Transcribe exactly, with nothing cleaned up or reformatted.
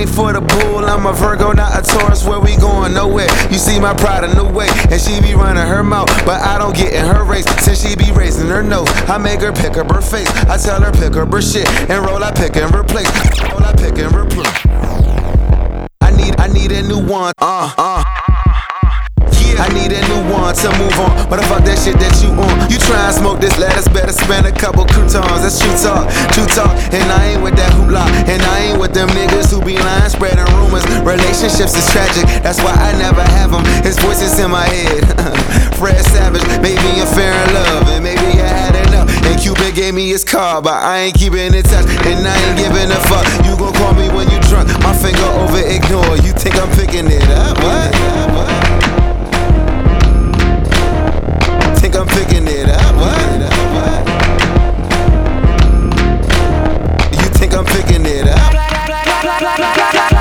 late for the pool, I'm a Virgo, not a Taurus. Where we going? Nowhere. You see my pride in the way, and she be running her mouth, but I don't get in her race. Since she be raising her nose, I make her pick up her face. I tell her pick up her shit, and roll I pick and replace. Roll I pick and replace. I need, I need a new one. Uh, uh. I need a new one to move on, but the fuck that shit that you on. You try and smoke this lettuce, better spend a couple croutons. That's true talk, true talk. And I ain't with that hoopla, and I ain't with them niggas who be lying, spreading rumors. Relationships is tragic, that's why I never have them. His voice is in my head. Fred Savage, maybe in Fair and Love, and maybe I had enough. And Cupid gave me his car, but I ain't keeping in touch, and I ain't giving a fuck. You gon' call me when you drunk, my finger over ignore. You think I'm picking it up? What? What? Think I'm picking it up, what? You think I'm picking it up?